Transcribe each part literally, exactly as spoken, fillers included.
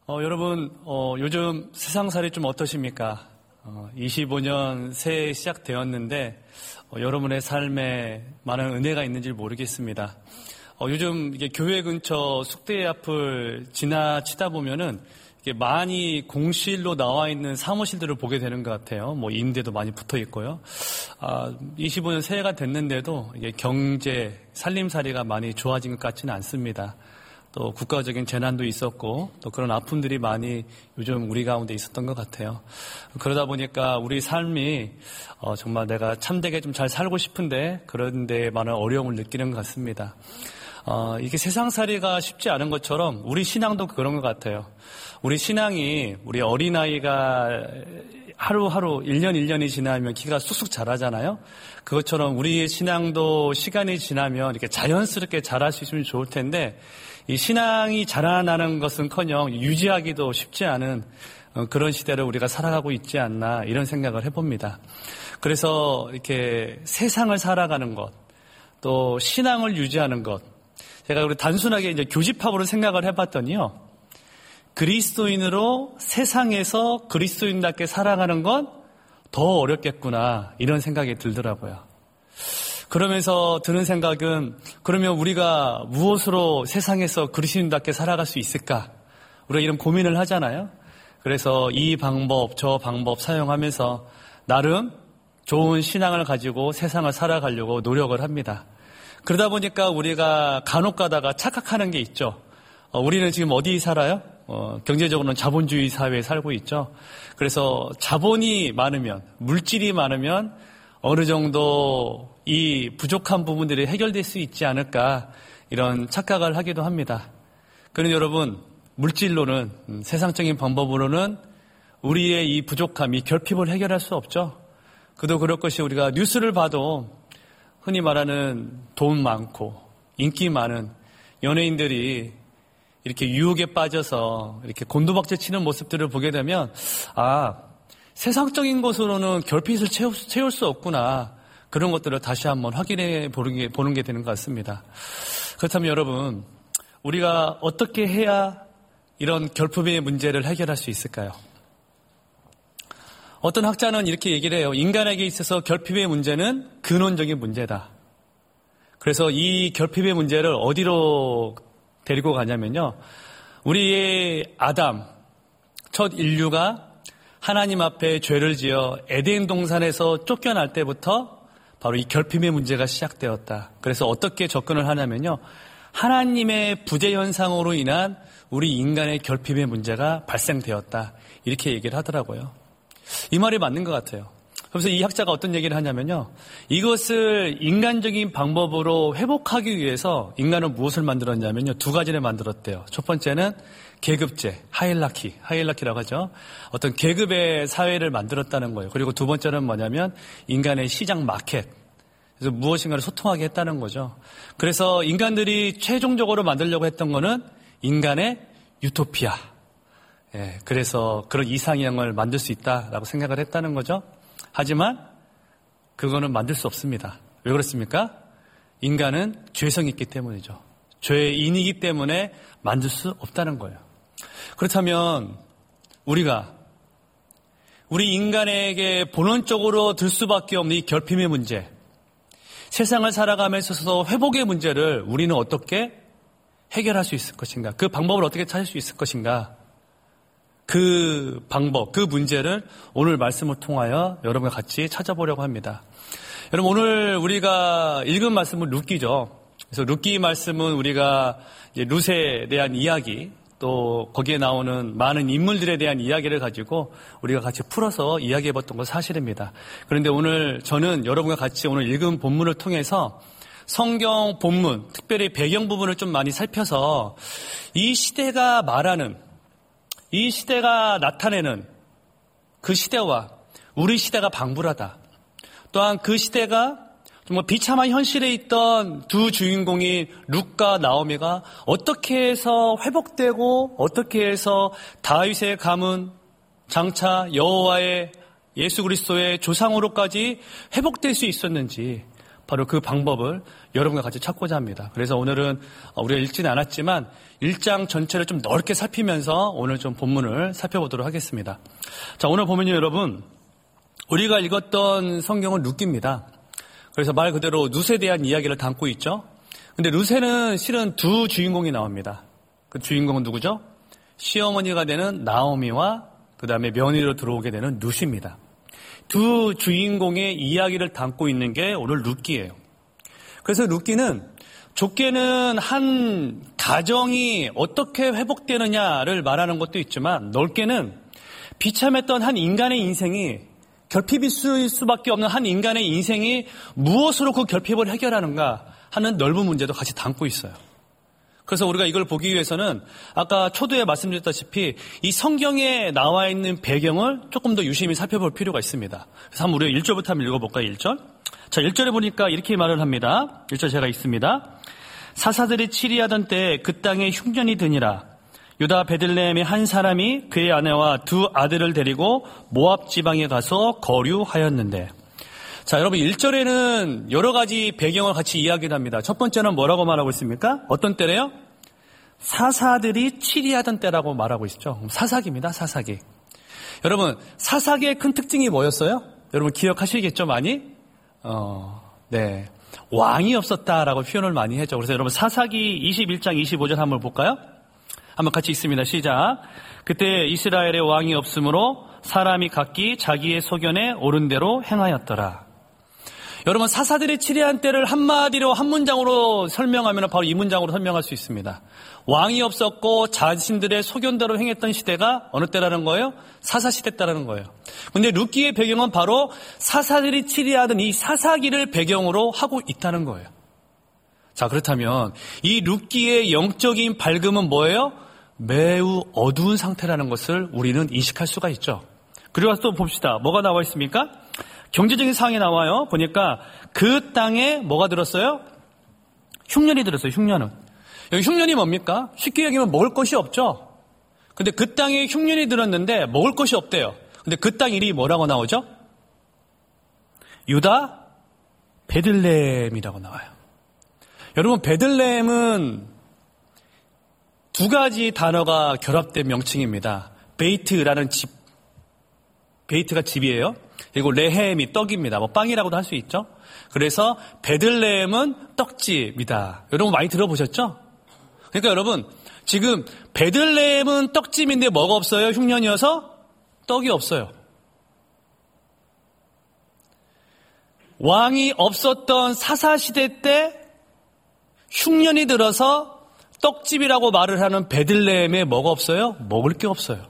어, 여러분, 어, 요즘 세상살이 좀 어떠십니까? 어, 이십오 년 새해 시작되었는데, 어, 여러분의 삶에 많은 은혜가 있는지 모르겠습니다. 어, 요즘 이게 교회 근처 숙대 앞을 지나치다 보면은 이게 많이 공실로 나와 있는 사무실들을 보게 되는 것 같아요. 뭐 임대도 많이 붙어 있고요. 아, 이십오 년 새해가 됐는데도 이게 경제, 살림살이가 많이 좋아진 것 같지는 않습니다. 또 국가적인 재난도 있었고 또 그런 아픔들이 많이 요즘 우리 가운데 있었던 것 같아요. 그러다 보니까 우리 삶이 어, 정말 내가 참되게 좀 잘 살고 싶은데 그런데 많은 어려움을 느끼는 것 같습니다. 어, 이게 세상살이가 쉽지 않은 것처럼 우리 신앙도 그런 것 같아요. 우리 신앙이 우리 어린아이가 하루하루 일 년 일 년이 지나면 키가 쑥쑥 자라잖아요. 그것처럼 우리의 신앙도 시간이 지나면 이렇게 자연스럽게 자랄 수 있으면 좋을 텐데 이 신앙이 자라나는 것은커녕 유지하기도 쉽지 않은 그런 시대를 우리가 살아가고 있지 않나 이런 생각을 해봅니다. 그래서 이렇게 세상을 살아가는 것, 또 신앙을 유지하는 것, 제가 우리 단순하게 이제 교집합으로 생각을 해봤더니요, 그리스도인으로 세상에서 그리스도인답게 살아가는 건 더 어렵겠구나 이런 생각이 들더라고요. 그러면서 드는 생각은 그러면 우리가 무엇으로 세상에서 그리스도인답게 살아갈 수 있을까? 우리가 이런 고민을 하잖아요. 그래서 이 방법 저 방법 사용하면서 나름 좋은 신앙을 가지고 세상을 살아가려고 노력을 합니다. 그러다 보니까 우리가 간혹 가다가 착각하는 게 있죠. 어, 우리는 지금 어디 살아요? 어, 경제적으로는 자본주의 사회에 살고 있죠. 그래서 자본이 많으면, 물질이 많으면 어느 정도 이 부족한 부분들이 해결될 수 있지 않을까 이런 착각을 하기도 합니다. 그런데 여러분, 물질로는, 음, 세상적인 방법으로는 우리의 이 부족함, 이 결핍을 해결할 수 없죠. 그도 그럴 것이 우리가 뉴스를 봐도 흔히 말하는 돈 많고 인기 많은 연예인들이 이렇게 유혹에 빠져서 이렇게 곤두박질 치는 모습들을 보게 되면 아, 세상적인 것으로는 결핍을 채울, 채울 수 없구나. 그런 것들을 다시 한번 확인해 보는 게, 보는 게 되는 것 같습니다. 그렇다면 여러분, 우리가 어떻게 해야 이런 결핍의 문제를 해결할 수 있을까요? 어떤 학자는 이렇게 얘기를 해요. 인간에게 있어서 결핍의 문제는 근원적인 문제다. 그래서 이 결핍의 문제를 어디로 데리고 가냐면요. 우리의 아담, 첫 인류가 하나님 앞에 죄를 지어 에덴 동산에서 쫓겨날 때부터 바로 이 결핍의 문제가 시작되었다. 그래서 어떻게 접근을 하냐면요. 하나님의 부재 현상으로 인한 우리 인간의 결핍의 문제가 발생되었다. 이렇게 얘기를 하더라고요. 이 말이 맞는 것 같아요. 그래서 이 학자가 어떤 얘기를 하냐면요. 이것을 인간적인 방법으로 회복하기 위해서 인간은 무엇을 만들었냐면요. 두 가지를 만들었대요. 첫 번째는 계급제, 하이라키, 하이라키라고 하죠. 어떤 계급의 사회를 만들었다는 거예요. 그리고 두 번째는 뭐냐면 인간의 시장 마켓. 그래서 무엇인가를 소통하게 했다는 거죠. 그래서 인간들이 최종적으로 만들려고 했던 거는 인간의 유토피아. 예, 그래서 그런 이상형을 만들 수 있다라고 생각을 했다는 거죠. 하지만 그거는 만들 수 없습니다. 왜 그렇습니까? 인간은 죄성이 있기 때문이죠. 죄인이기 때문에 만들 수 없다는 거예요. 그렇다면 우리가 우리 인간에게 본원적으로 들 수밖에 없는 이 결핍의 문제, 세상을 살아가면서 있어서 회복의 문제를 우리는 어떻게 해결할 수 있을 것인가? 그 방법을 어떻게 찾을 수 있을 것인가? 그 방법, 그 문제를 오늘 말씀을 통하여 여러분과 같이 찾아보려고 합니다. 여러분, 오늘 우리가 읽은 말씀은 룻기죠. 그래서 룻기 말씀은 우리가 이제 룻에 대한 이야기, 또 거기에 나오는 많은 인물들에 대한 이야기를 가지고 우리가 같이 풀어서 이야기해봤던 건 사실입니다. 그런데 오늘 저는 여러분과 같이 오늘 읽은 본문을 통해서 성경 본문, 특별히 배경 부분을 좀 많이 살펴서 이 시대가 말하는, 이 시대가 나타내는 그 시대와 우리 시대가 방불하다. 또한 그 시대가 정말 비참한 현실에 있던 두 주인공인 룻과 나오미가 어떻게 해서 회복되고 어떻게 해서 다윗의 가문 장차 여호와의 예수 그리스도의 조상으로까지 회복될 수 있었는지 바로 그 방법을 여러분과 같이 찾고자 합니다. 그래서 오늘은 우리가 읽지는 않았지만 일 장 전체를 좀 넓게 살피면서 오늘 좀 본문을 살펴보도록 하겠습니다. 자, 오늘 보면요, 여러분, 우리가 읽었던 성경은 룻기입니다. 그래서 말 그대로 룻에 대한 이야기를 담고 있죠. 근데 룻에는 실은 두 주인공이 나옵니다. 그 주인공은 누구죠? 시어머니가 되는 나오미와 그 다음에 며느리로 들어오게 되는 룻입니다. 두 주인공의 이야기를 담고 있는 게 오늘 룻기예요. 그래서 룻기는 좁게는 한 가정이 어떻게 회복되느냐를 말하는 것도 있지만 넓게는 비참했던 한 인간의 인생이 결핍일 수밖에 없는 한 인간의 인생이 무엇으로 그 결핍을 해결하는가 하는 넓은 문제도 같이 담고 있어요. 그래서 우리가 이걸 보기 위해서는 아까 초두에 말씀드렸다시피 이 성경에 나와 있는 배경을 조금 더 유심히 살펴볼 필요가 있습니다. 그래서 한번 우리가 일 절부터 한번 읽어볼까요? 일 절. 자, 일 절에 보니까 이렇게 말을 합니다. 일 절 제가 읽습니다. 사사들이 치리하던 때에 그 땅에 흉년이 드니라. 유다 베들레헴의 한 사람이 그의 아내와 두 아들을 데리고 모압 지방에 가서 거류하였는데. 자, 여러분 일 절에는 여러 가지 배경을 같이 이야기를 합니다. 첫 번째는 뭐라고 말하고 있습니까? 어떤 때래요? 사사들이 치리하던 때라고 말하고 있죠. 사사기입니다. 사사기. 여러분 사사기의 큰 특징이 뭐였어요? 여러분 기억하시겠죠? 많이? 어, 네. 왕이 없었다라고 표현을 많이 했죠. 그래서 여러분 사사기 이십일 장 이십오 절 한번 볼까요? 한번 같이 읽습니다. 시작. 그때 이스라엘의 왕이 없으므로 사람이 각기 자기의 소견에 옳은 대로 행하였더라. 여러분 사사들이 치리한 때를 한마디로 한 문장으로 설명하면 바로 이 문장으로 설명할 수 있습니다. 왕이 없었고 자신들의 소견대로 행했던 시대가 어느 때라는 거예요? 사사시대 때라는 거예요. 그런데 룻기의 배경은 바로 사사들이 치리하던 이 사사기를 배경으로 하고 있다는 거예요. 자, 그렇다면 이 룻기의 영적인 밝음은 뭐예요? 매우 어두운 상태라는 것을 우리는 인식할 수가 있죠. 그리고 또 봅시다. 뭐가 나와 있습니까? 경제적인 상황이 나와요. 보니까 그 땅에 뭐가 들었어요? 흉년이 들었어요. 흉년은. 여기 흉년이 뭡니까? 쉽게 얘기하면 먹을 것이 없죠. 근데 그 땅에 흉년이 들었는데 먹을 것이 없대요. 근데 그 땅 이름이 뭐라고 나오죠? 유다 베들레헴이라고 나와요. 여러분 베들레헴은 두 가지 단어가 결합된 명칭입니다. 베이트라는 집, 베이트가 집이에요. 그리고 레헴이 떡입니다. 뭐 빵이라고도 할 수 있죠. 그래서 베들레헴은 떡집이다. 여러분 많이 들어보셨죠? 그러니까 여러분 지금 베들레헴은 떡집인데 뭐가 없어요? 흉년이어서 떡이 없어요. 왕이 없었던 사사시대 때 흉년이 들어서 떡집이라고 말을 하는 베들레헴에 뭐가 없어요? 먹을 게 없어요.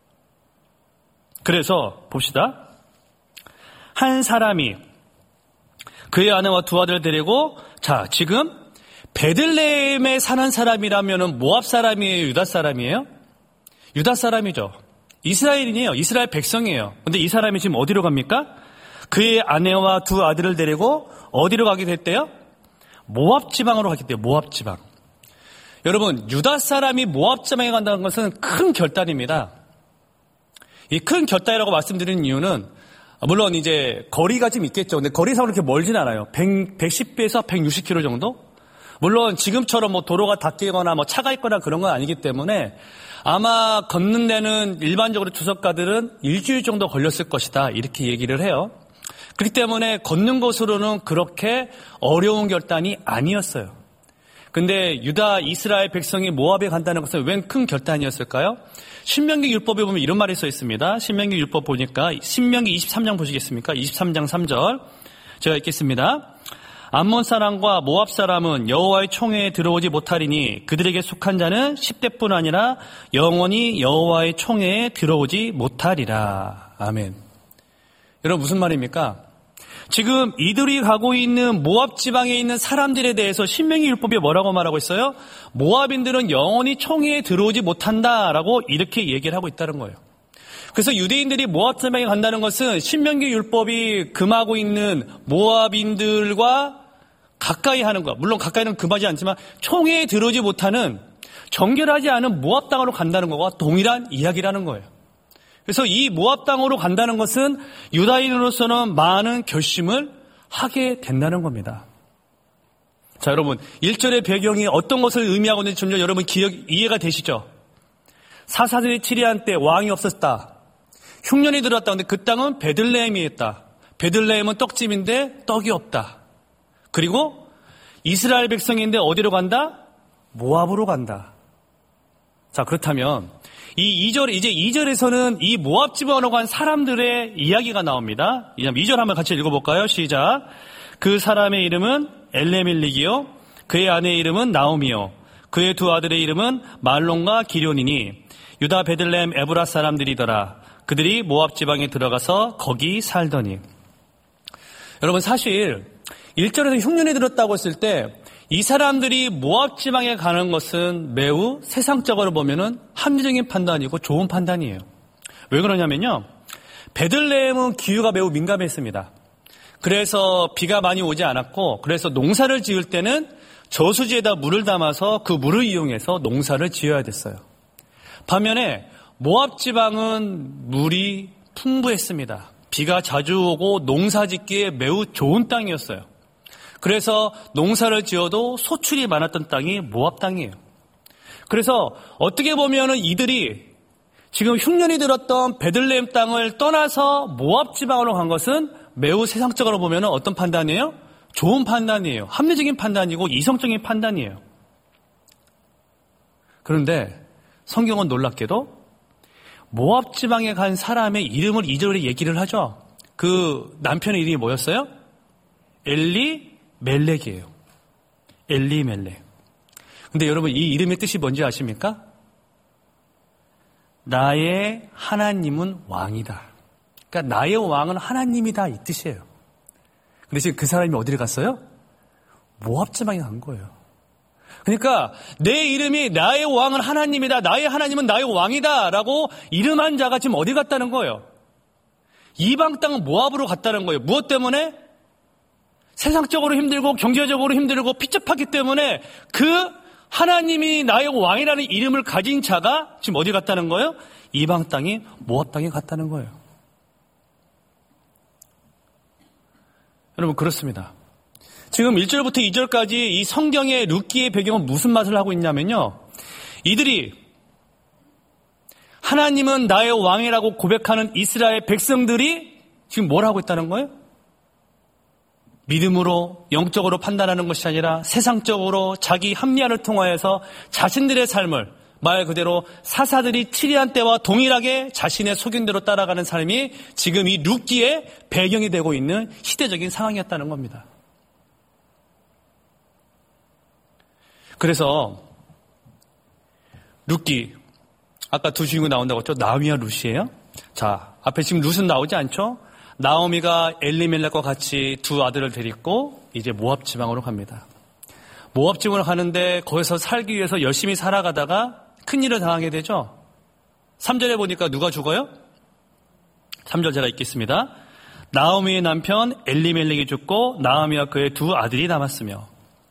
그래서 봅시다. 한 사람이 그의 아내와 두 아들을 데리고 자 지금 베들레헴에 사는 사람이라면 모압 사람이에요? 유다 사람이에요? 유다 사람이죠. 이스라엘인이에요. 이스라엘 백성이에요. 근데 이 사람이 지금 어디로 갑니까? 그의 아내와 두 아들을 데리고 어디로 가게 됐대요? 모압 지방으로 가게 돼요. 모압 지방. 여러분 유다 사람이 모압 지방에 간다는 것은 큰 결단입니다. 이 큰 결단이라고 말씀드리는 이유는 물론 이제 거리가 좀 있겠죠. 근데 거리상으로 그렇게 멀진 않아요. 백, 백십 배에서 백육십 킬로미터 정도? 물론 지금처럼 뭐 도로가 닫히거나 뭐 차가 있거나 그런 건 아니기 때문에 아마 걷는 데는 일반적으로 주석가들은 일주일 정도 걸렸을 것이다. 이렇게 얘기를 해요. 그렇기 때문에 걷는 것으로는 그렇게 어려운 결단이 아니었어요. 근데 유다 이스라엘 백성이 모압에 간다는 것은 웬 큰 결단이었을까요? 신명기 율법에 보면 이런 말이 써 있습니다. 신명기 율법 보니까 신명기 이십삼 장 보시겠습니까? 이십삼 장 삼 절 제가 읽겠습니다. 암몬 사람과 모압 사람은 여호와의 총회에 들어오지 못하리니 그들에게 속한 자는 십 대뿐 아니라 영원히 여호와의 총회에 들어오지 못하리라. 아멘. 여러분 무슨 말입니까? 지금 이들이 가고 있는 모압 지방에 있는 사람들에 대해서 신명기 율법이 뭐라고 말하고 있어요? 모압인들은 영원히 총회에 들어오지 못한다라고 이렇게 얘기를 하고 있다는 거예요. 그래서 유대인들이 모압 지방에 간다는 것은 신명기 율법이 금하고 있는 모압인들과 가까이 하는 것, 물론 가까이는 금하지 않지만 총회에 들어오지 못하는 정결하지 않은 모압 땅으로 간다는 것과 동일한 이야기라는 거예요. 그래서 이 모압 땅으로 간다는 것은 유다인으로서는 많은 결심을 하게 된다는 겁니다. 자, 여러분, 일 절의 배경이 어떤 것을 의미하고 있는지 좀 여러분 기억, 이해가 되시죠? 사사들이 치리한 때 왕이 없었다. 흉년이 들어왔다. 근데 그 땅은 베들레헴이었다. 베들레헴은 떡집인데 떡이 없다. 그리고 이스라엘 백성인데 어디로 간다? 모압으로 간다. 자, 그렇다면 이 이 절, 이제 이 절에서는 이 모압 지방으로 간 사람들의 이야기가 나옵니다. 이 절 한번 같이 읽어볼까요? 시작. 그 사람의 이름은 엘레멜릭이요, 그의 아내의 이름은 나오미요, 그의 두 아들의 이름은 말론과 기련이니 유다 베들레헴 에브라 사람들이더라. 그들이 모압 지방에 들어가서 거기 살더니. 여러분, 사실 일 절에서 흉년이 들었다고 했을 때 이 사람들이 모압 지방에 가는 것은 매우 세상적으로 보면은 합리적인 판단이고 좋은 판단이에요. 왜 그러냐면요, 베들레헴은 기후가 매우 민감했습니다. 그래서 비가 많이 오지 않았고, 그래서 농사를 지을 때는 저수지에다 물을 담아서 그 물을 이용해서 농사를 지어야 됐어요. 반면에 모압 지방은 물이 풍부했습니다. 비가 자주 오고 농사 짓기에 매우 좋은 땅이었어요. 그래서 농사를 지어도 소출이 많았던 땅이 모압 땅이에요. 그래서 어떻게 보면은 이들이 지금 흉년이 들었던 베들레헴 땅을 떠나서 모압 지방으로 간 것은 매우 세상적으로 보면은 어떤 판단이에요? 좋은 판단이에요. 합리적인 판단이고 이성적인 판단이에요. 그런데 성경은 놀랍게도 모압 지방에 간 사람의 이름을 이 절에 얘기를 하죠. 그 남편의 이름이 뭐였어요? 엘리 멜렉이에요. 엘리 멜렉. 근데 여러분, 이 이름의 뜻이 뭔지 아십니까? 나의 하나님은 왕이다. 그러니까 나의 왕은 하나님이다, 이 뜻이에요. 근데 지금 그 사람이 어디를 갔어요? 모압 지방에 간 거예요. 그러니까 내 이름이 나의 왕은 하나님이다, 나의 하나님은 나의 왕이다 라고 이름한 자가 지금 어디 갔다는 거예요? 이방 땅 모압으로 갔다는 거예요. 무엇 때문에? 세상적으로 힘들고 경제적으로 힘들고 피chấp 하기 때문에 그 하나님이 나의 왕이라는 이름을 가진 자가 지금 어디 갔다는 거예요? 이방 땅이 모압 땅에 갔다는 거예요. 여러분, 그렇습니다. 지금 일 절부터 이 절까지 이 성경의 룻기의 배경은 무슨 맛을 하고 있냐면요, 이들이 하나님은 나의 왕이라고 고백하는 이스라엘 백성들이 지금 뭘 하고 있다는 거예요? 믿음으로 영적으로 판단하는 것이 아니라 세상적으로 자기 합리화를 통하여서 자신들의 삶을 말 그대로 사사들이 치리한 때와 동일하게 자신의 속임대로 따라가는 삶이 지금 이 룻기의 배경이 되고 있는 시대적인 상황이었다는 겁니다. 그래서 룻기, 아까 두 주인공 나온다고 했죠. 나오미와 룻이에요. 자, 앞에 지금 룻은 나오지 않죠. 나오미가 엘리멜렉과 같이 두 아들을 데리고 이제 모압 지방으로 갑니다. 모압 지방으로 가는데 거기서 살기 위해서 열심히 살아가다가 큰일을 당하게 되죠. 삼 절에 보니까 누가 죽어요? 삼 절 제가 읽겠습니다. 나오미의 남편 엘리멜렉이 죽고 나오미와 그의 두 아들이 남았으며,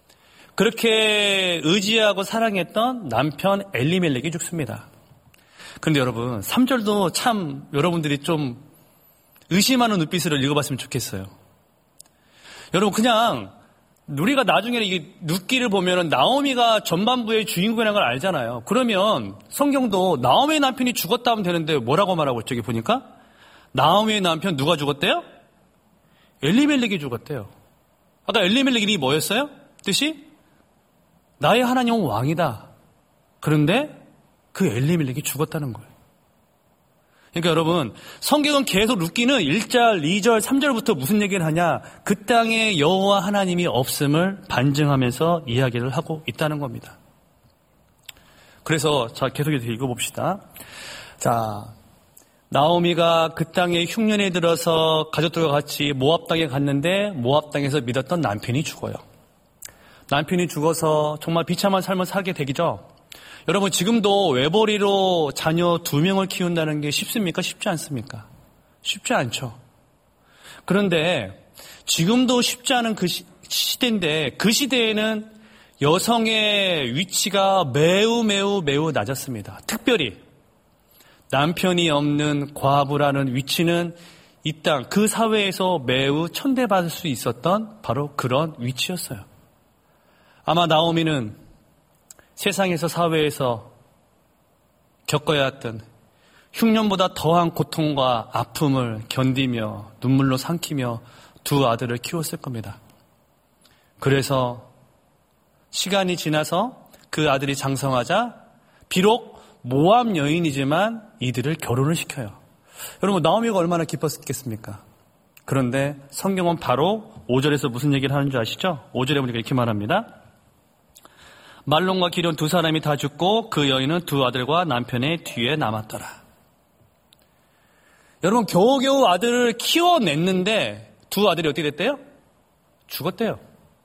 그렇게 의지하고 사랑했던 남편 엘리멜렉이 죽습니다. 그런데 여러분, 삼 절도 참 여러분들이 좀 의심하는 눈빛으로 읽어봤으면 좋겠어요. 여러분, 그냥 우리가 나중에 이 룻기를 보면은 나오미가 전반부의 주인공이라는 걸 알잖아요. 그러면 성경도 나오미의 남편이 죽었다 하면 되는데 뭐라고 말하고 있죠? 여기 보니까 나오미의 남편 누가 죽었대요? 엘리멜렉이 죽었대요. 아까 엘리멜렉 이름이 뭐였어요? 뜻이? 나의 하나님은 왕이다. 그런데 그 엘리멜렉이 죽었다는 거예요. 그러니까 여러분, 성경은 계속 룻기는 일 절, 이 절, 삼 절부터 무슨 얘기를 하냐? 그 땅에 여호와 하나님이 없음을 반증하면서 이야기를 하고 있다는 겁니다. 그래서 자, 계속해서 읽어봅시다. 자, 나오미가 그 땅에 흉년에 들어서 가족들과 같이 모압 땅에 갔는데 모압 땅에서 믿었던 남편이 죽어요. 남편이 죽어서 정말 비참한 삶을 살게 되기죠. 여러분, 지금도 외벌이로 자녀 두 명을 키운다는 게 쉽습니까? 쉽지 않습니까? 쉽지 않죠. 그런데 지금도 쉽지 않은 그 시, 시대인데 그 시대에는 여성의 위치가 매우 매우 매우 낮았습니다. 특별히 남편이 없는 과부라는 위치는 이 땅, 그 사회에서 매우 천대받을 수 있었던 바로 그런 위치였어요. 아마 나오미는 세상에서 사회에서 겪어야 했던 흉년보다 더한 고통과 아픔을 견디며 눈물로 삼키며 두 아들을 키웠을 겁니다. 그래서 시간이 지나서 그 아들이 장성하자 비록 모함 여인이지만 이들을 결혼을 시켜요. 여러분, 나오미가 얼마나 기뻤겠습니까? 그런데 성경은 바로 오 절에서 무슨 얘기를 하는 줄 아시죠? 오 절에 보니까 이렇게 말합니다. 말론과 기럨 두 사람이 다 죽고 그 여인은 두 아들과 남편의 뒤에 남았더라. 여러분, 겨우겨우 아들을 키워냈는데 두 아들이 어떻게 됐대요? 죽었대요.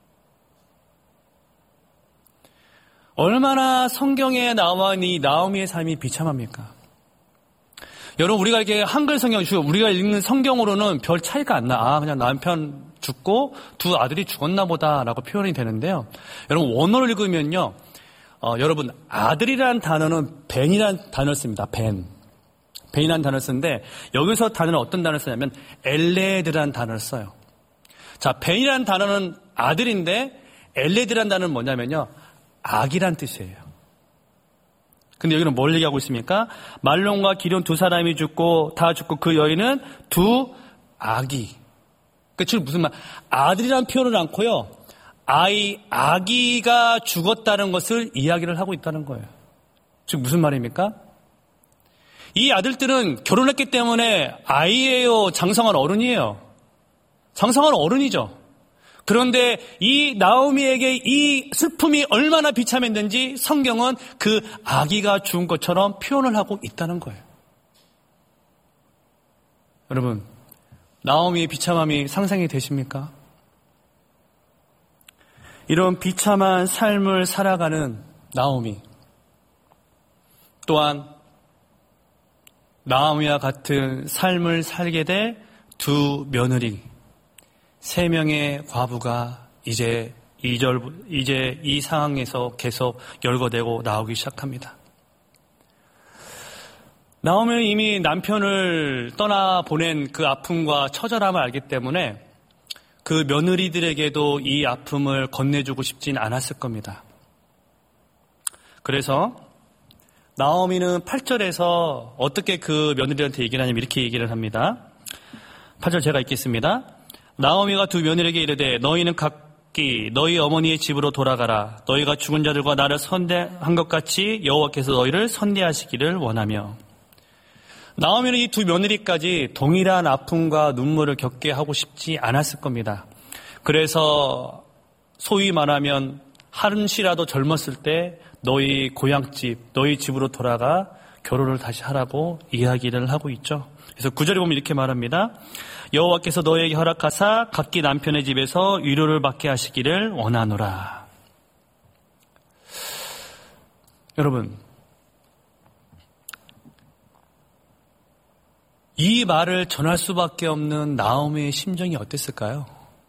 얼마나 성경에 나와 있는 이 나오미의 삶이 비참합니까? 여러분, 우리가 이렇게 한글 성경, 우리가 읽는 성경으로는 별 차이가 안 나. 아, 그냥 남편 죽고 두 아들이 죽었나 보다라고 표현이 되는데요. 여러분, 원어를 읽으면요. 어, 여러분, 아들이라는 단어는 벤이라는 단어를 씁니다. 벤. 벤이라는 단어를 쓰는데 여기서 단어는 어떤 단어를 쓰냐면 엘레드라는 단어를 써요. 자, 벤이라는 단어는 아들인데 엘레드라는 단어는 뭐냐면요. 악이란 뜻이에요. 근데 여기는 뭘 얘기하고 있습니까? 말론과 기럨 두 사람이 죽고 다 죽고 그 여인은 두 아기. 그 지금 무슨 말? 아들이라는 표현을 않고요. 아이, 아기가 죽었다는 것을 이야기를 하고 있다는 거예요. 즉 무슨 말입니까? 이 아들들은 결혼했기 때문에 아이예요? 장성한 어른이에요? 장성한 어른이죠. 그런데 이 나오미에게 이 슬픔이 얼마나 비참했는지 성경은 그 아기가 죽은 것처럼 표현을 하고 있다는 거예요. 여러분, 나오미의 비참함이 상상이 되십니까? 이런 비참한 삶을 살아가는 나오미, 또한 나오미와 같은 삶을 살게 될 두 며느리, 세 명의 과부가 이제 이 절, 이제 이 상황에서 계속 열거되고 나오기 시작합니다. 나오미는 이미 남편을 떠나보낸 그 아픔과 처절함을 알기 때문에 그 며느리들에게도 이 아픔을 건네주고 싶진 않았을 겁니다. 그래서 나오미는 팔 절에서 어떻게 그 며느리한테 얘기를 하냐면 이렇게 얘기를 합니다. 팔 절 제가 읽겠습니다. 나오미가 두 며느리에게 이르되 너희는 각기 너희 어머니의 집으로 돌아가라. 너희가 죽은 자들과 나를 선대한 것 같이 여호와께서 너희를 선대하시기를 원하며. 나오미는 이 두 며느리까지 동일한 아픔과 눈물을 겪게 하고 싶지 않았을 겁니다. 그래서 소위 말하면 한시라도 젊었을 때 너희 고향집, 너희 집으로 돌아가 결혼을 다시 하라고 이야기를 하고 있죠. 그래서 구 절에 보면 이렇게 말합니다. 여호와께서 너희에게 허락하사 각기 남편의 집에서 위로를 받게 하시기를 원하노라. 여러분, 이 말을 전할 수밖에 없는 나오미의 심정이 어땠을까요?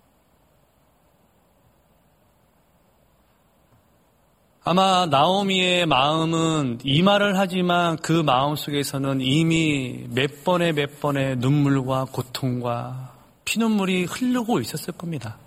아마 나오미의 마음은 이 말을 하지만 그 마음 속에서는 이미 몇 번의 몇 번의 눈물과 고통과 피눈물이 흐르고 있었을 겁니다.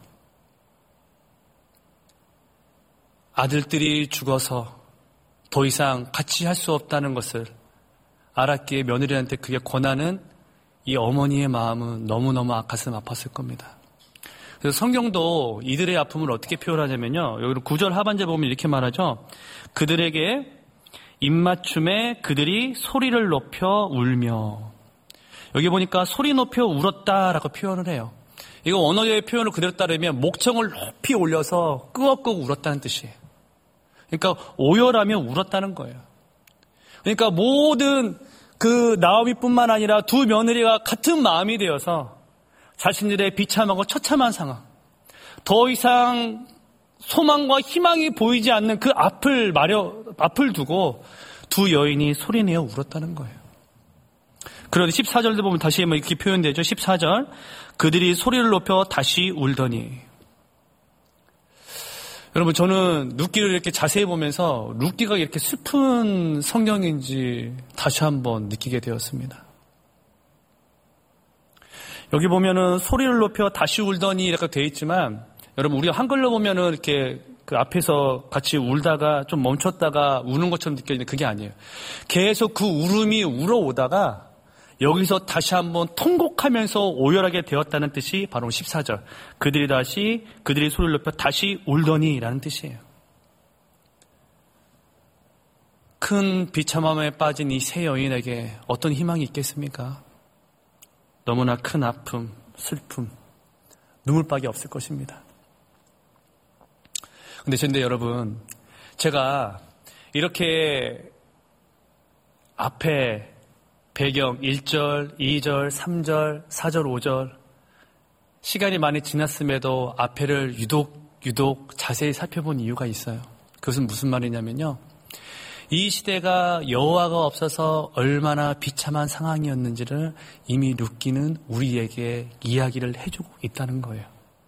아들들이 죽어서 더 이상 같이 할 수 없다는 것을 알았기에 며느리한테 그게 권하는 이 어머니의 마음은 너무너무 가슴 아팠을 겁니다. 그래서 성경도 이들의 아픔을 어떻게 표현하냐면요. 여기 구 절 하반절 보면 이렇게 말하죠. 그들에게 입맞춤에 그들이 소리를 높여 울며. 여기 보니까 소리 높여 울었다라고 표현을 해요. 이거 원어의 표현을 그대로 따르면 목청을 높이 올려서 끄억끄억 울었다는 뜻이에요. 그러니까 오열하며 울었다는 거예요. 그러니까 모든 그 나오미뿐만 아니라 두 며느리가 같은 마음이 되어서 자신들의 비참하고 처참한 상황, 더 이상 소망과 희망이 보이지 않는 그 앞을 마려, 앞을 두고 두 여인이 소리내어 울었다는 거예요. 그런데 십사 절도 보면 다시 이렇게 표현되죠. 십사 절. 그들이 소리를 높여 다시 울더니. 여러분, 저는 룻기를 이렇게 자세히 보면서 룻기가 이렇게 슬픈 성경인지 다시 한번 느끼게 되었습니다. 여기 보면은 소리를 높여 다시 울더니 이렇게 되어 있지만, 여러분, 우리가 한글로 보면은 이렇게 그 앞에서 같이 울다가 좀 멈췄다가 우는 것처럼 느껴지는데 그게 아니에요. 계속 그 울음이 울어오다가 여기서 다시 한번 통곡하면서 오열하게 되었다는 뜻이 바로 십사 절. 그들이 다시 그들이 소리를 높여 다시 울더니라는 뜻이에요. 큰 비참함에 빠진 이 세 여인에게 어떤 희망이 있겠습니까? 너무나 큰 아픔, 슬픔, 눈물밖에 없을 것입니다. 근데 근데 여러분, 제가 이렇게 앞에 배경 일 절, 이 절, 삼 절, 사 절, 오 절 시간이 많이 지났음에도 앞에를 유독 유독 자세히 살펴본 이유가 있어요. 그것은 무슨 말이냐면요. 이 시대가 여호와가 없어서 얼마나 비참한 상황이었는지를 이미 룻기는 우리에게 이야기를 해주고 있다는 거예요.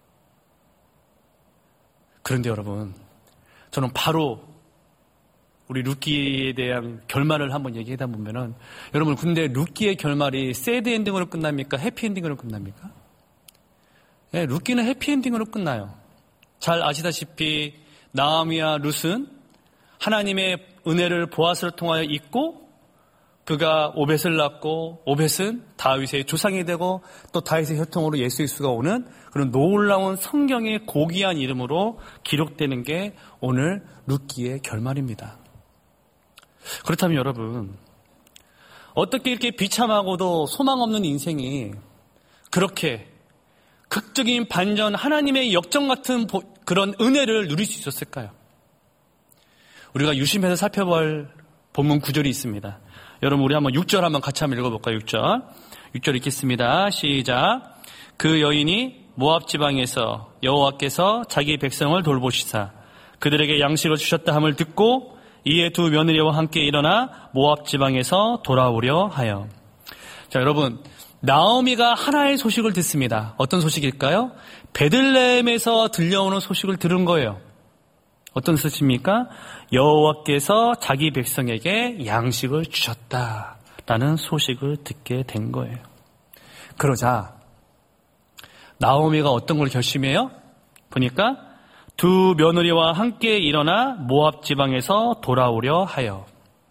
그런데 여러분, 저는 바로 우리 룻기에 대한 결말을 한번 얘기하다 보면은, 여러분, 근데 룻기의 결말이 새드 엔딩으로 끝납니까? 해피 엔딩으로 끝납니까? 네, 룻기는 해피 엔딩으로 끝나요. 잘 아시다시피 나오미와 룻은 하나님의 은혜를 보아스를 통하여 잊고 그가 오벳을 낳고 오벳은 다윗의 조상이 되고 또 다윗의 혈통으로 예수 그리스도가 오는 그런 놀라운 성경의 고귀한 이름으로 기록되는 게 오늘 룻기의 결말입니다. 그렇다면 여러분, 어떻게 이렇게 비참하고도 소망 없는 인생이 그렇게 극적인 반전, 하나님의 역정 같은 그런 은혜를 누릴 수 있었을까요? 우리가 유심해서 살펴볼 본문 구절이 있습니다. 여러분, 우리 한번 육 절 한번 같이 한번 읽어볼까요? 육 절. 육 절 읽겠습니다. 시작. 그 여인이 모압 지방에서 여호와께서 자기 백성을 돌보시사 그들에게 양식을 주셨다 함을 듣고 이에 두 며느리와 함께 일어나 모압 지방에서 돌아오려 하여. 자, 여러분, 나오미가 하나의 소식을 듣습니다. 어떤 소식일까요? 베들레헴에서 들려오는 소식을 들은 거예요. 어떤 소식입니까? 여호와께서 자기 백성에게 양식을 주셨다라는 소식을 듣게 된 거예요. 그러자 나오미가 어떤 걸 결심해요? 보니까 두 며느리와 함께 일어나 모압 지방에서 돌아오려 하여.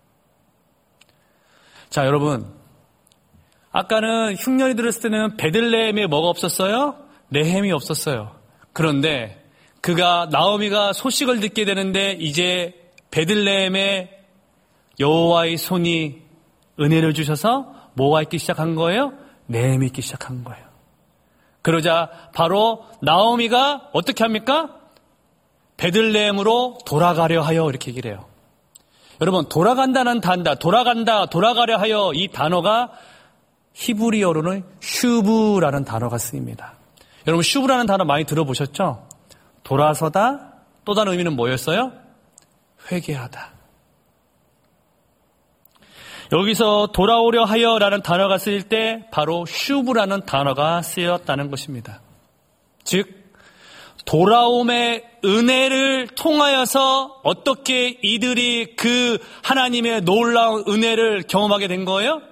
자, 여러분, 아까는 흉년이 들었을 때는 베들레헴에 뭐가 없었어요? 레헴이 없었어요. 그런데 그가 나오미가 소식을 듣게 되는데 이제 베들레헴에 여호와의 손이 은혜를 주셔서 뭐가 있기 시작한 거예요? 레헴이 있기 시작한 거예요. 그러자 바로 나오미가 어떻게 합니까? 베들레헴으로 돌아가려 하여 이렇게 얘기를 해요. 여러분, 돌아간다는 단다, 돌아간다, 돌아가려 하여 이 단어가 히브리어로는 슈브라는 단어가 쓰입니다. 여러분, 슈브라는 단어 많이 들어보셨죠? 돌아서다, 또 다른 의미는 뭐였어요? 회개하다. 여기서 돌아오려 하여라는 단어가 쓰일 때 바로 슈브라는 단어가 쓰였다는 것입니다. 즉, 돌아옴의 은혜를 통하여서 어떻게 이들이 그 하나님의 놀라운 은혜를 경험하게 된 거예요?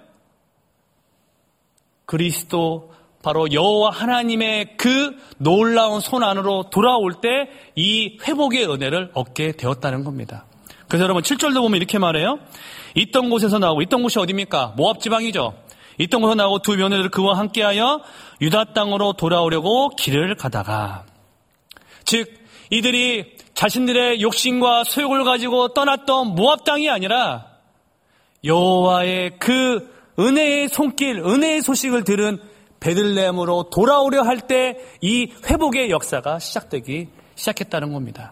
그리스도, 바로 여호와 하나님의 그 놀라운 손 안으로 돌아올 때 이 회복의 은혜를 얻게 되었다는 겁니다. 그래서 여러분 칠 절도 보면 이렇게 말해요. 있던 곳에서 나오고, 있던 곳이 어디입니까? 모압 지방이죠. 있던 곳에서 나오고 두 며느리를 그와 함께하여 유다 땅으로 돌아오려고 길을 가다가, 즉 이들이 자신들의 욕심과 소욕을 가지고 떠났던 모압 땅이 아니라 여호와의 그 은혜의 손길, 은혜의 소식을 들은 베들레헴으로 돌아오려 할 때 이 회복의 역사가 시작되기 시작했다는 겁니다.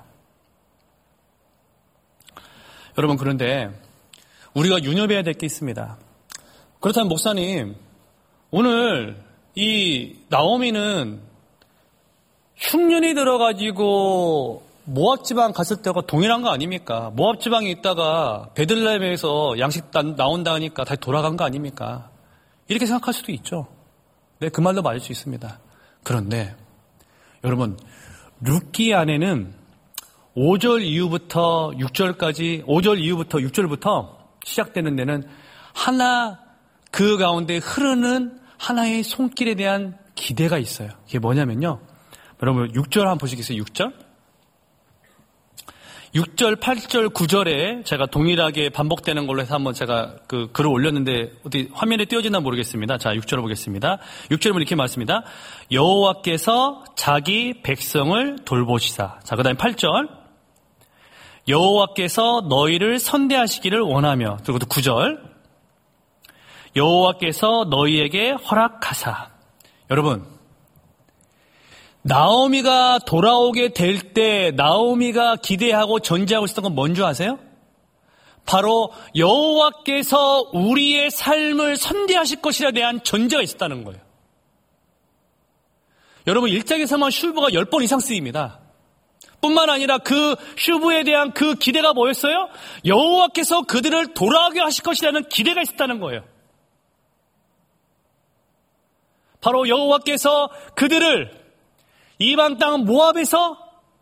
여러분, 그런데 우리가 유념해야 될 게 있습니다. 그렇다면 목사님, 오늘 이 나오미는 흉년이 들어가지고 모압 지방 갔을 때가 동일한 거 아닙니까? 모압 지방에 있다가 베들레헴에서 양식 나온다 하니까 다시 돌아간 거 아닙니까? 이렇게 생각할 수도 있죠. 네, 그 말도 맞을 수 있습니다. 그런데 여러분, 룻기 안에는 오 절 이후부터 육 절까지, 오 절 이후부터 육 절부터 시작되는 데는 하나, 그 가운데 흐르는 하나의 손길에 대한 기대가 있어요. 이게 뭐냐면요, 여러분 육 절 한번 보시겠어요? 육 절 육 절, 팔 절, 구 절에 제가 동일하게 반복되는 걸로 해서 한번 제가 그 글을 올렸는데 어디 화면에 띄어지나 모르겠습니다. 자, 육 절을 보겠습니다. 육 절은 이렇게 말씀입니다. 여호와께서 자기 백성을 돌보시사. 자, 그 다음에 팔 절. 여호와께서 너희를 선대하시기를 원하며. 그리고 또 구 절. 여호와께서 너희에게 허락하사. 여러분, 나오미가 돌아오게 될 때 나오미가 기대하고 전제하고 있었던 건 뭔지 아세요? 바로 여호와께서 우리의 삶을 선대하실 것이라 대한 전제가 있었다는 거예요. 여러분, 일 장에서만 슈브가 열 번 이상 쓰입니다. 뿐만 아니라 그 슈브에 대한 그 기대가 뭐였어요? 여호와께서 그들을 돌아오게 하실 것이라는 기대가 있었다는 거예요. 바로 여호와께서 그들을 이방 땅 모압에서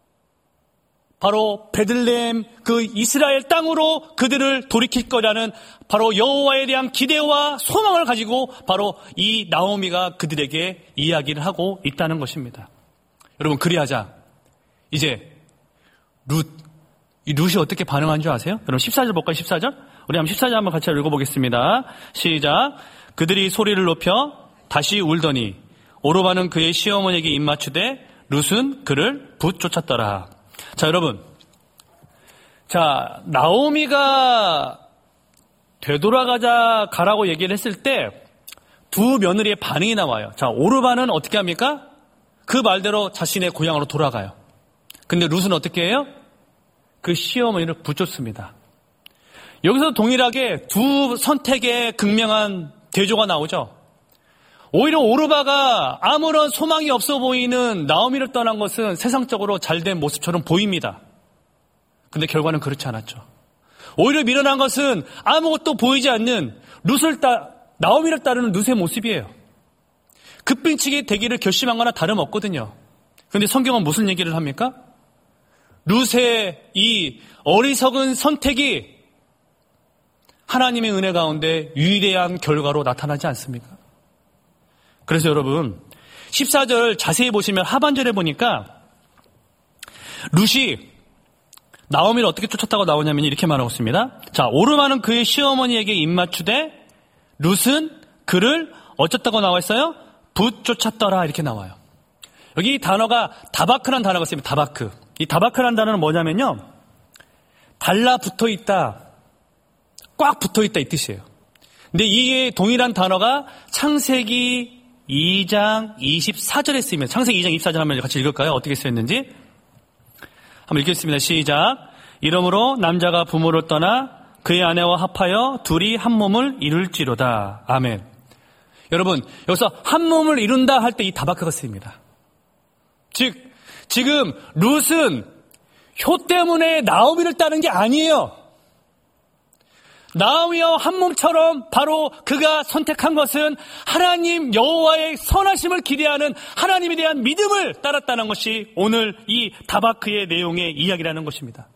바로 베들레헴 그 이스라엘 땅으로 그들을 돌이킬 거라는 바로 여호와에 대한 기대와 소망을 가지고 바로 이 나오미가 그들에게 이야기를 하고 있다는 것입니다. 여러분, 그리하자 이제 룻, 이 룻이 어떻게 반응한 줄 아세요? 여러분 십사 절 볼까요? 십사 절? 우리 한번 십사 절 한번 같이 읽어보겠습니다. 시작. 그들이 소리를 높여 다시 울더니 오르바는 그의 시어머니에게 입맞추되 룻은 그를 붙쫓았더라. 자, 여러분. 자, 나오미가 되돌아가자 가라고 얘기를 했을 때 두 며느리의 반응이 나와요. 자, 오르바는 어떻게 합니까? 그 말대로 자신의 고향으로 돌아가요. 근데 룻은 어떻게 해요? 그 시어머니를 붙쫓습니다. 여기서 동일하게 두 선택의 극명한 대조가 나오죠. 오히려 오르바가 아무런 소망이 없어 보이는 나오미를 떠난 것은 세상적으로 잘된 모습처럼 보입니다. 근데 결과는 그렇지 않았죠. 오히려 밀어난 것은 아무것도 보이지 않는 룻을 따, 나오미를 따르는 룻의 모습이에요. 급빈치게 되기를 결심한 거나 다름없거든요. 그런데 성경은 무슨 얘기를 합니까? 룻의 이 어리석은 선택이 하나님의 은혜 가운데 유일한 결과로 나타나지 않습니까? 그래서 여러분 십사 절 자세히 보시면 하반절에 보니까 룻이 나오미를 어떻게 쫓았다고 나오냐면 이렇게 말하고 있습니다. 자, 오르마는 그의 시어머니에게 입맞추되 룻은 그를 어쩌다고 나와 있어요? 붙쫓았더라 이렇게 나와요. 여기 단어가 다바크란 단어가 있습니다. 다바크. 이 다바크란 단어는 뭐냐면요, 달라붙어 있다, 꽉 붙어 있다 이 뜻이에요. 근데 이게 동일한 단어가 창세기 이 장 이십사 절에 쓰이면, 창세기 이 장 이십사 절 한번 같이 읽을까요? 어떻게 쓰였는지 한번 읽겠습니다. 시작. 이러므로 남자가 부모를 떠나 그의 아내와 합하여 둘이 한 몸을 이룰지로다. 아멘. 여러분, 여기서 한 몸을 이룬다 할 때 이 다바크가 쓰입니다. 즉 지금 룻은 효 때문에 나오미를 따는 게 아니에요. 나오미와 한 몸처럼 바로 그가 선택한 것은 하나님 여호와의 선하심을 기대하는 하나님에 대한 믿음을 따랐다는 것이 오늘 이 다바크의 내용의 이야기라는 것입니다.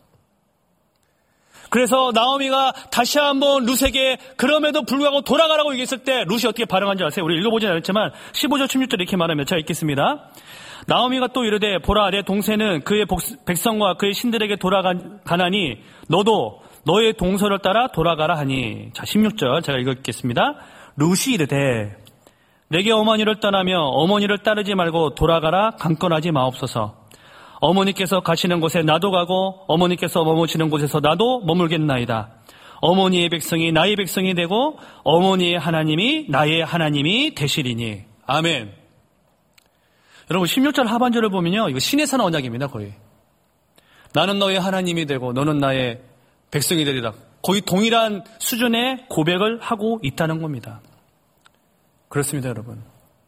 그래서 나오미가 다시 한번 룻에게 그럼에도 불구하고 돌아가라고 얘기했을 때 룻이 어떻게 반응한 줄 아세요? 우리 읽어보진 않았지만 십오 절 십육 절 이렇게 말하면 제가 읽겠습니다. 나오미가 또 이르되 보라, 내 동생은 그의 백성과 그의 신들에게 돌아가나니 너도 너의 동서를 따라 돌아가라 하니. 자, 십육 절 제가 읽겠습니다. 룻이 이르되 내게 어머니를 떠나며 어머니를 따르지 말고 돌아가라 강건하지 마옵소서. 어머니께서 가시는 곳에 나도 가고 어머니께서 머무시는 곳에서 나도 머물겠나이다. 어머니의 백성이 나의 백성이 되고 어머니의 하나님이 나의 하나님이 되시리니. 아멘. 여러분 십육 절 하반절을 보면요, 이거 신의 산 언약입니다. 거의 나는 너의 하나님이 되고 너는 나의 백성이 되리라. 거의 동일한 수준의 고백을 하고 있다는 겁니다. 그렇습니다, 여러분.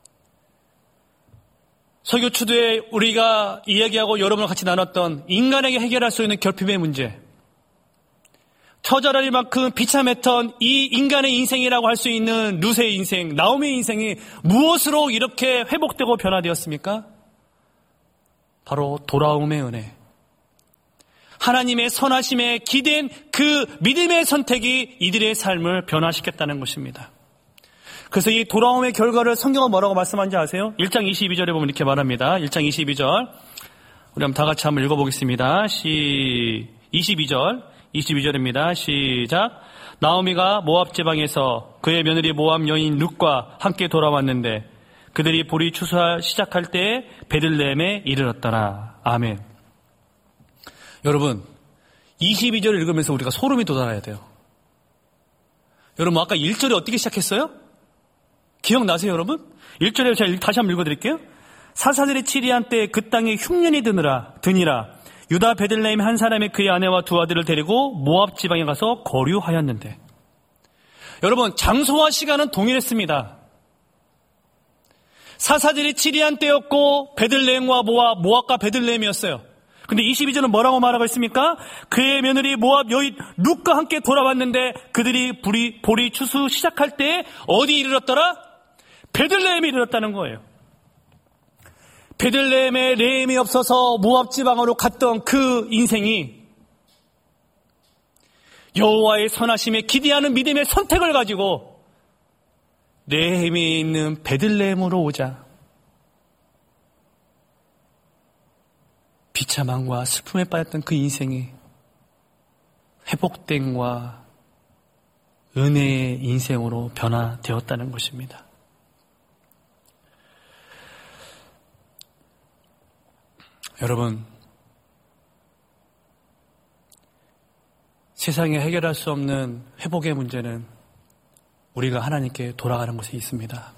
설교 초대에 우리가 이야기하고 여러분과 같이 나눴던 인간에게 해결할 수 있는 결핍의 문제, 처절할 만큼 비참했던 이 인간의 인생이라고 할 수 있는 룻의 인생, 나오미의 인생이 무엇으로 이렇게 회복되고 변화되었습니까? 바로 돌아옴의 은혜, 하나님의 선하심에 기댄 그 믿음의 선택이 이들의 삶을 변화시켰다는 것입니다. 그래서 이 돌아옴의 결과를 성경은 뭐라고 말씀하는지 아세요? 일 장 이십이 절에 보면 이렇게 말합니다. 일 장 이십이 절 우리 한번 다 같이 한번 읽어보겠습니다. 시작. 이십이 절, 이십이 절입니다. 시작. 나오미가 모압 지방에서 그의 며느리 모압 여인 룻과 함께 돌아왔는데 그들이 보리 추수를 시작할 때에 베들레헴에 이르렀더라. 아멘. 여러분, 이십이 절을 읽으면서 우리가 소름이 돋아야 돼요. 여러분, 아까 일 절에 어떻게 시작했어요? 기억나세요, 여러분? 일 절에 제가 다시 한번 읽어드릴게요. 사사들이 치리한 때에 그 땅에 흉년이 드느라, 드니라. 유다 베들레헴 한 사람이 그의 아내와 두 아들을 데리고 모압 지방에 가서 거류하였는데. 여러분, 장소와 시간은 동일했습니다. 사사들이 치리한 때였고 베들레헴과 모압, 모압과 베들레헴이었어요. 근데 이십이 절은 뭐라고 말하고 있습니까? 그의 며느리 모압 여인 룻과 함께 돌아왔는데 그들이 보리, 보리 추수 시작할 때 어디 이르렀더라? 베들레헴에 이르렀다는 거예요. 베들레헴에 레헴이 없어서 모압 지방으로 갔던 그 인생이 여호와의 선하심에 기대하는 믿음의 선택을 가지고 레헴에 있는 베들레헴으로 오자 비참함과 슬픔에 빠졌던 그 인생이 회복됨과 은혜의 인생으로 변화되었다는 것입니다. 여러분, 세상에 해결할 수 없는 회복의 문제는 우리가 하나님께 돌아가는 것이 있습니다.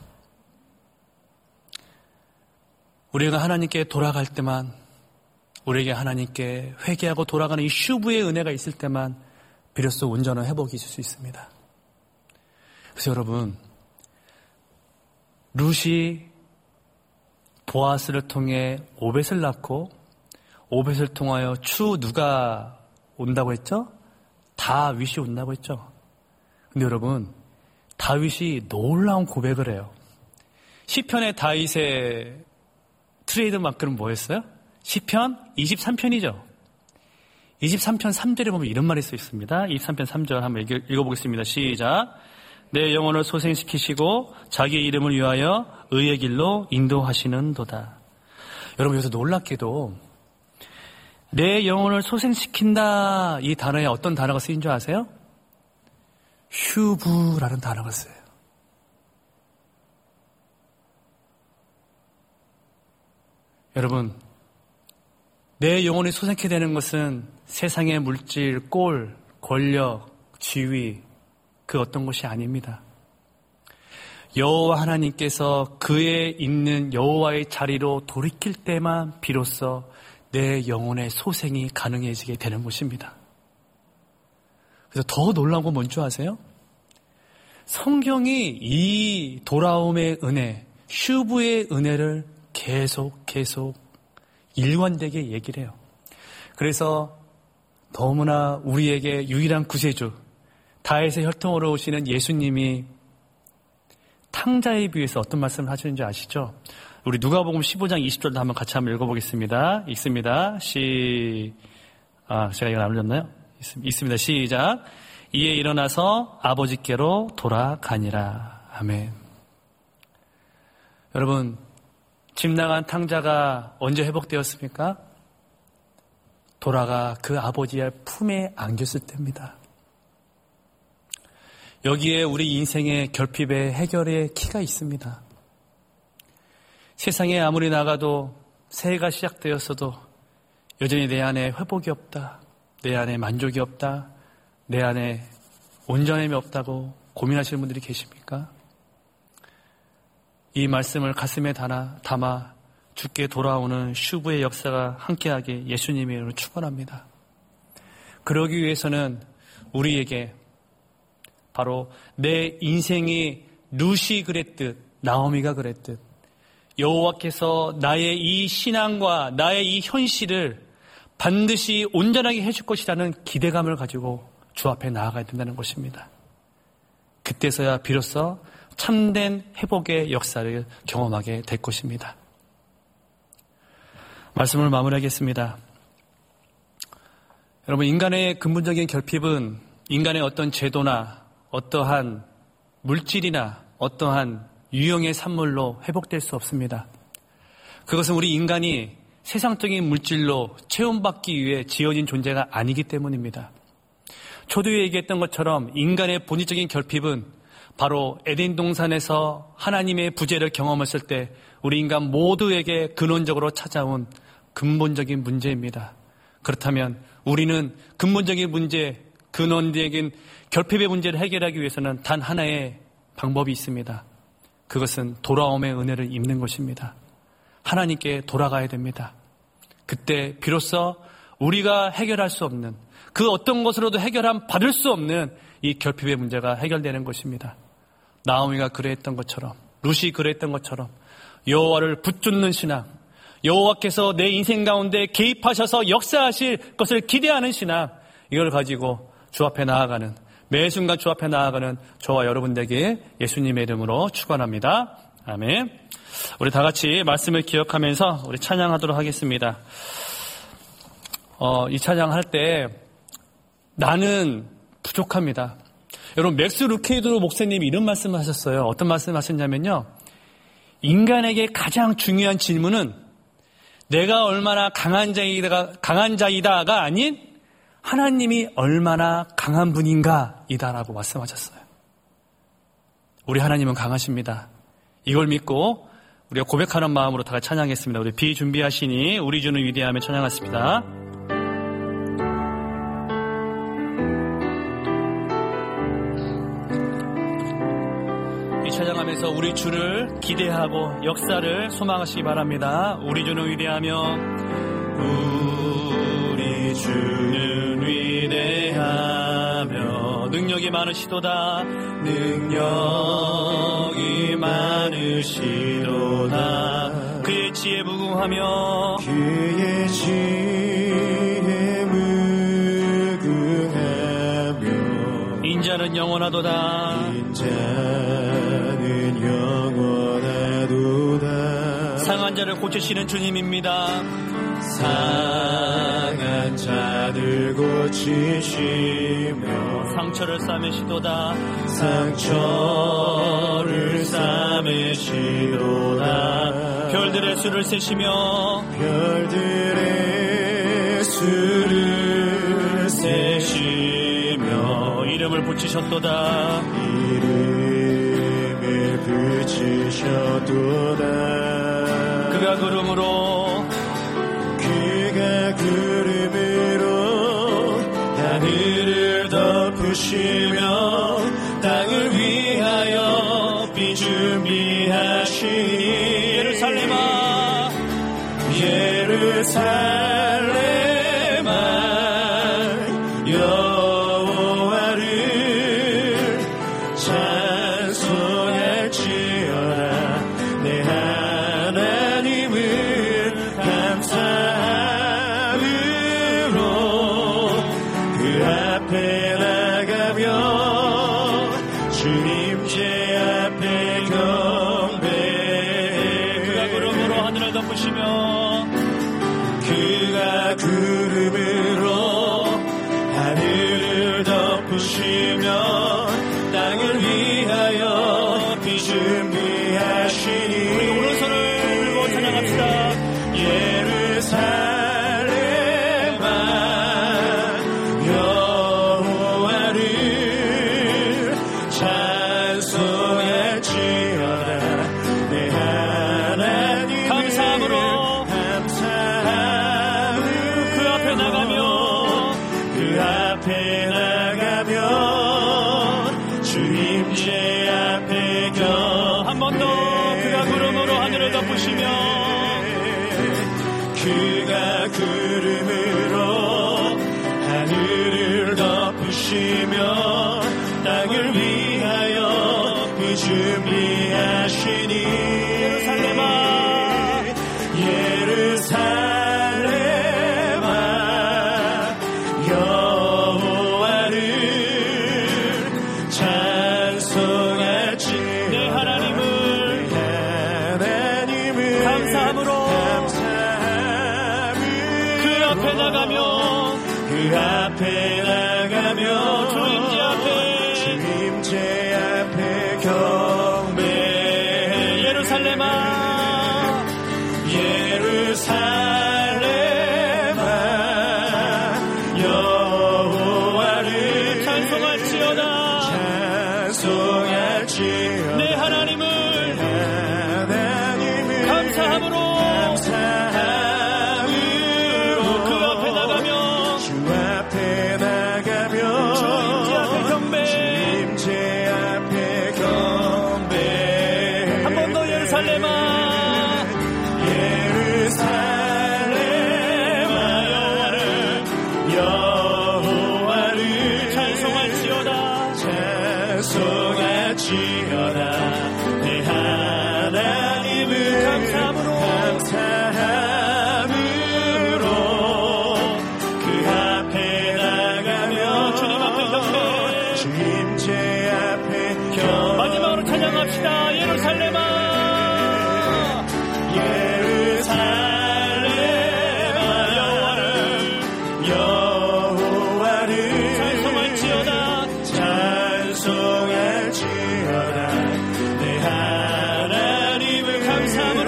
우리가 하나님께 돌아갈 때만, 우리에게 하나님께 회개하고 돌아가는 이 슈브의 은혜가 있을 때만 비로소 온전한 회복이 있을 수 있습니다. 그래서 여러분, 룻이 보아스를 통해 오벳을 낳고 오벳을 통하여 추 누가 온다고 했죠? 다윗이 온다고 했죠. 근데 여러분, 다윗이 놀라운 고백을 해요. 시편의 다윗의 트레이드 마크는 뭐였어요? 시편 이십삼 편이죠. 이십삼 편 삼 절에 보면 이런 말이 써 있습니다. 이십삼 편 삼 절 한번 읽어보겠습니다. 시작. 내 영혼을 소생시키시고 자기 이름을 위하여 의의 길로 인도하시는도다. 여러분, 여기서 놀랍게도 내 영혼을 소생시킨다, 이 단어에 어떤 단어가 쓰인 줄 아세요? 슈브라는 단어가 쓰여요. 여러분, 내 영혼이 소생케 되는 것은 세상의 물질, 꼴, 권력, 지위, 그 어떤 것이 아닙니다. 여호와 하나님께서 그의 있는 여호와의 자리로 돌이킬 때만 비로소 내 영혼의 소생이 가능해지게 되는 것입니다. 그래서 더 놀라운 건 뭔지 아세요? 성경이 이 돌아옴의 은혜, 슈브의 은혜를 계속 계속 일관되게 얘기를 해요. 그래서 너무나 우리에게 유일한 구세주, 다윗의 혈통으로 오시는 예수님이 탕자에 비해서 어떤 말씀을 하시는지 아시죠? 우리 누가복음 십오 장 이십 절도 한번 같이 한번 읽어보겠습니다. 읽습니다. 시, 아, 제가 이거 안 올렸나요? 있, 있습니다. 시작. 이에 일어나서 아버지께로 돌아가니라. 아멘. 여러분, 집 나간 탕자가 언제 회복되었습니까? 돌아가 그 아버지의 품에 안겼을 때입니다. 여기에 우리 인생의 결핍의 해결의 키가 있습니다. 세상에 아무리 나가도 새해가 시작되었어도 여전히 내 안에 회복이 없다, 내 안에 만족이 없다, 내 안에 온전함이 없다고 고민하시는 분들이 계십니까? 이 말씀을 가슴에 담아, 담아 주께 돌아오는 슈브의 역사가 함께하게 예수님의 이름으로 축원합니다. 그러기 위해서는 우리에게 바로 내 인생이 룻이 그랬듯, 나오미가 그랬듯, 여호와께서 나의 이 신앙과 나의 이 현실을 반드시 온전하게 해줄 것이라는 기대감을 가지고 주 앞에 나아가야 된다는 것입니다. 그때서야 비로소 참된 회복의 역사를 경험하게 될 것입니다. 말씀을 마무리하겠습니다. 여러분, 인간의 근본적인 결핍은 인간의 어떤 제도나 어떠한 물질이나 어떠한 유형의 산물로 회복될 수 없습니다. 그것은 우리 인간이 세상적인 물질로 채움받기 위해 지어진 존재가 아니기 때문입니다. 초두에 얘기했던 것처럼 인간의 본질적인 결핍은 바로 에덴 동산에서 하나님의 부재를 경험했을 때 우리 인간 모두에게 근원적으로 찾아온 근본적인 문제입니다. 그렇다면 우리는 근본적인 문제, 근원적인 결핍의 문제를 해결하기 위해서는 단 하나의 방법이 있습니다. 그것은 돌아옴의 은혜를 입는 것입니다. 하나님께 돌아가야 됩니다. 그때 비로소 우리가 해결할 수 없는, 그 어떤 것으로도 해결함 받을 수 없는 이 결핍의 문제가 해결되는 것입니다. 나오미가 그랬던 것처럼, 룻이 그랬던 것처럼 여호와를 붙잡는 신앙, 여호와께서 내 인생 가운데 개입하셔서 역사하실 것을 기대하는 신앙, 이걸 가지고 주 앞에 나아가는, 매 순간 주 앞에 나아가는 저와 여러분들에게 예수님의 이름으로 축원합니다. 아멘. 우리 다 같이 말씀을 기억하면서 우리 찬양하도록 하겠습니다. 어, 이 찬양할 때 나는 부족합니다. 여러분, 맥스 루케이도 목사님이 이런 말씀을 하셨어요. 어떤 말씀을 하셨냐면요, 인간에게 가장 중요한 질문은 내가 얼마나 강한 자이다가, 강한 자이다가 아닌 하나님이 얼마나 강한 분인가 이다라고 말씀하셨어요. 우리 하나님은 강하십니다. 이걸 믿고 우리가 고백하는 마음으로 다 같이 찬양했습니다. 우리 비 준비하시니 우리 주는 위대하며 찬양했습니다. 이 찬양하면서 우리 주를 기대하고 역사를 소망하시기 바랍니다. 우리 주는 위대하며 우리 주는 위대하며 능력이 많으시도다 능력이 많으시도다 그의 지혜 무궁하며 그의 지혜 무궁하며 인자는 영원하도다 인자는 영원하도다 상한 자를 고치시는 주님입니다. 상한 자들 고치시며 상처를 싸매시도다 상처를 싸매시도다 별들의 수를 세시며 별들의 수를 세시며 이름을 붙이셨도다 이름을 붙이셨도다 그가 구름으로 그가 구름으로 하늘을 덮으시며 땅을 위하여 비 준비하시니 예루살렘아 예루살렘아 여호와를 찬송할지어다 내 하나님을 감사함으로 그 앞에 나가며 주님 제 앞에 경배해 그가 구름으로 하늘을 덮으시며 그가 구름으로 하늘을 덮으시며 땅을 위하여 비 준비하시니 우리 오른손을 들고 찬양합시다. 예루살렘아 여호와를 찬송할지어다 내 하나님을 감사함으로 감사함으로 그 앞에 나가며 그 앞에 나가며 주님 제 앞에 경 한 번 더 그가 구름으로 하늘을 덮으시며 그가 구름으로 하늘을 덮으시며 땅을 위하여 비 준비하시니 예루살렘아 예루살렘아 여호와를 찬송할지 내 하나님을 하나님을 감사함으로 감사함으로 그 앞에 나가며 그 앞에 나가며 주님 제 앞에 주님 제 앞에 경배해 예루살렘아 예루살렘아 예루살렘아 예루살렘아 여호와를 찬송할지어다 찬송할지어다 내 하나님을 감사함으로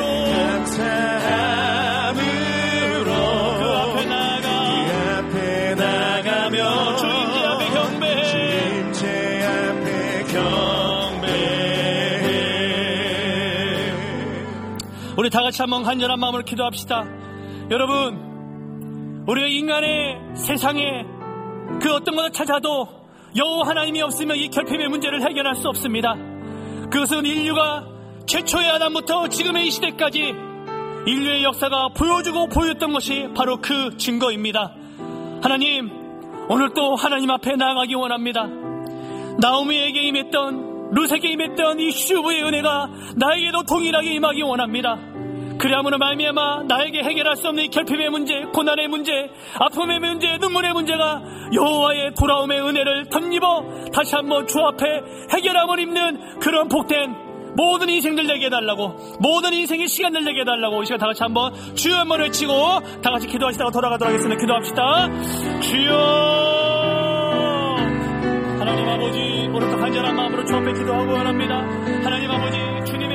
감사함으로 그 앞에 나아가 그 앞에 나가며 주님께 앞에 경배해 주님께 앞에 경배해. 우리 다 같이 한번 간절한 마음으로 기도합시다. 여러분, 우리가 인간의 세상에 그 어떤 것을 찾아도 여호와 하나님이 없으면 이 결핍의 문제를 해결할 수 없습니다. 그것은 인류가 최초의 아담부터 지금의 이 시대까지 인류의 역사가 보여주고 보였던 것이 바로 그 증거입니다. 하나님, 오늘 또 하나님 앞에 나아가기 원합니다. 나오미에게 임했던, 룻에게 임했던 이 슈브의 은혜가 나에게도 동일하게 임하기 원합니다. 그리함으로 말미암아 나에게 해결할 수 없는 이 결핍의 문제, 고난의 문제, 아픔의 문제, 눈물의 문제가 여호와의 돌아옴의 은혜를 덧입어 다시 한번 주 앞에 해결함을 입는 그런 복된 모든 인생들 내게 해달라고, 모든 인생의 시간들 내게 해달라고 이 시간 다 같이 한번 주여 한번 외치고 다 같이 기도하시다가 돌아가도록 하겠습니다. 기도합시다. 주여. 하나님 아버지, 오늘도 간절한 마음으로 주 앞에 기도하고 원합니다. 하나님 아버지, 주님의